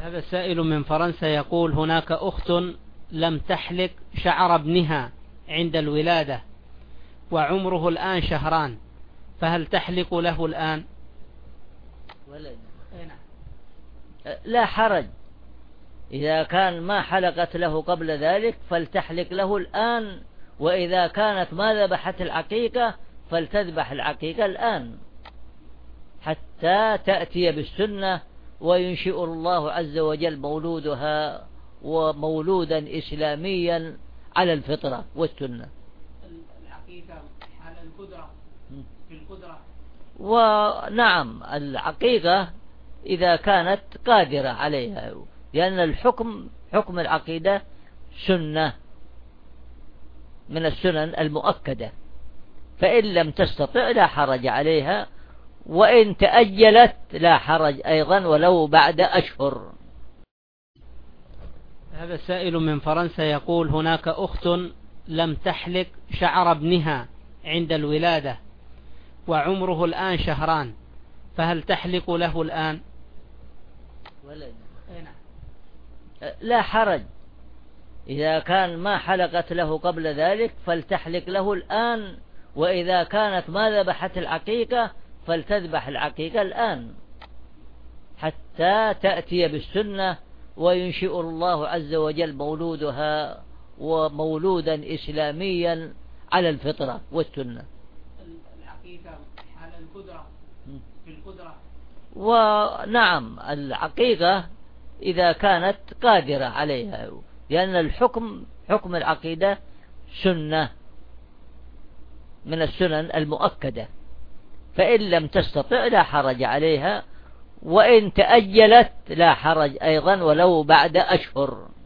هذا سائل من فرنسا يقول: هناك أخت لم تحلق شعر ابنها عند الولادة وعمره الآن شهران، فهل تحلق له الآن؟ لا حرج، إذا كان ما حلقت له قبل ذلك فلتحلق له الآن، وإذا كانت ما ذبحت العقيقة فلتذبح العقيقة الآن حتى تأتي بالسنة وينشئ الله عز وجل مولودها ومولودا إسلاميا على الفطرة والسنة. العقيقة على القدرة في القدرة. ونعم، العقيقة إذا كانت قادرة عليها، لأن الحكم حكم العقيدة سنة من السنن المؤكدة، فإن لم تستطع لا حرج عليها، وإن تأجلت لا حرج أيضا ولو بعد أشهر. هذا سائل من فرنسا يقول: هناك أخت لم تحلق شعر ابنها عند الولادة وعمره الآن شهران، فهل تحلق له الآن؟ لا حرج، إذا كان ما حلقت له قبل ذلك فلتحلق له الآن، وإذا كانت ما ذبحت العقيقة فلتذبح العقيقة الآن حتى تأتي بالسنة وينشئ الله عز وجل مولودها ومولودا إسلاميا على الفطرة والسنة. العقيقة على القدرة في القدرة. ونعم، العقيقة إذا كانت قادرة عليها، لأن الحكم حكم العقيدة سنة من السنن المؤكدة، فإن لم تستطع لا حرج عليها، وإن تأجلت لا حرج أيضا ولو بعد أشهر.